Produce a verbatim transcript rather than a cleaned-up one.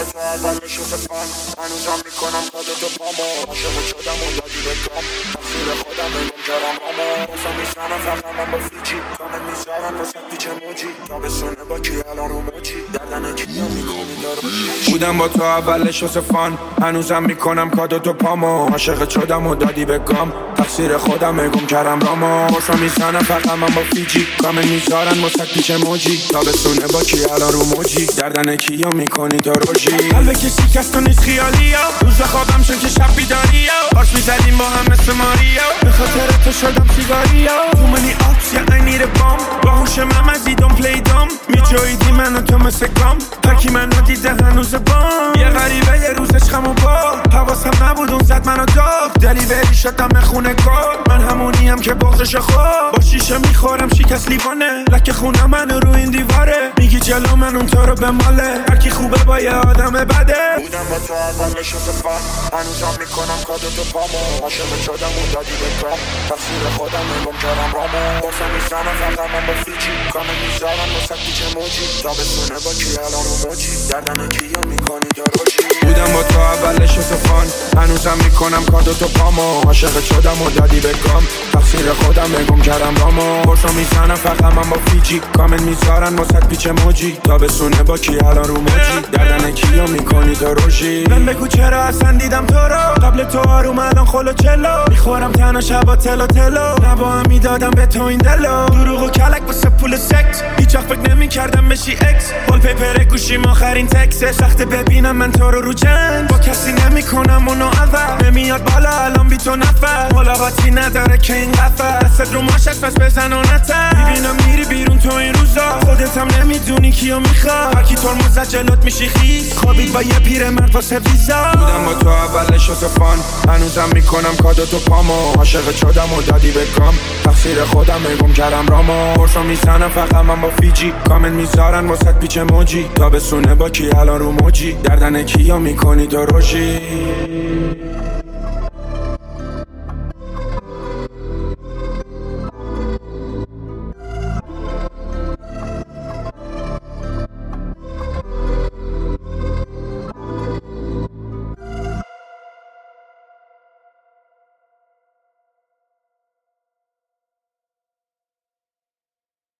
تو اولش و فن هنوزم میکنم کادو تو پامو عاشق شدم و دادی به کام تقصیر خودم بگم جرم همو باسا میزنم فقط من با فیجی کامل میزارم واسه پیچ موجی تا بسونه با کی الان رو موجی دردن کیا میکنی داروشی بودم با تو اولش و فن هنوزم میکنم کادو تو پامو عاشق شدم و دادی به کام تقصیر خودم بگم جرم رامو باسا میزنم فقط من با فیجی کامل میزارم واسه پیچ موجی تا بسونه با کی الان رو موجی دردن کیا میکنی داروشی قلب که شکست و نیست خیالی ها روز خوابم شد که شب بیداری ها آش میزدیم با هم مثل ماریا به خاطر تو شدم سیگاری ها تو منی آپس یا I need a bomb با هوش ممزی دون پلی دام میجویدی من و تو مثل گام هرکی منو دیده هنوز بام یه غریبه یه روز عشقم و با حواسم نبود اون زد منو داغ دلیوری شدم خونه کار من همونیم که بغضش خواب با شیشه میخورم شکست لیوانه لکه خونه منو رو این دیواره میگی جلو من اون تو رو به ماله هرکی خوبه با یه آدم بده بودم با تو اولش و فن هنوزم میکنم کادو تو پامو عاشق شدم و دادی به کام تقصیر خودم بگم جرم رامو باسا میزنم فقط من با فیجی کامل میزارم واسه پیچ موجی تا بسونه با کی الان رو موجی دردن کیا میکنی داروشی بودم با تو اولش و فن هنوزم میکنم کادو تو پامو عاشق شدم و دادی به کام تقصیر خودم بگم جرم رامو باسا میزنم فقط من با فیجی کامل میزارم واسه پیچ موجی تا بسونه با کی الان رو موجی دردن کیا میکنی داروشی من بگو چرا اصلا دیدم تو رو قبل تو آروم الان خلو چلو میخورم تنها شبا تلو تلو نبا هم میدادم به تو این دلو دروغ و کلک واسه پول سکس هیچ وقت فکر نمیکردم بشی اکس پول پیپر گوشیم آخرین تکسه سخت ببینم من تو رو رو چند با کسی نمیکنم اونو اول نمیاد بالا الان بی تو نفر ملاقاتی نداره که این قفل دست رو ماشت پس بزن و نتر میبینم میری بیرون تو این روزا خودت هم نمیدونی کیو میخواد هرکی ترمز جلوت میشی خیز خوابید با یه پیرمرد واسه ویزا بودم با تو اولش و فن هنوزم میکنم کادو تو پامو عاشق شدم و دادی به کام تقصیر خودم بگم جرم رامو برسو میزنم فقط من با فیجی کامل میذارن واسه پیچ موجی تا بسونه با کی الان رو موجی دردن کیا میکنی داروشی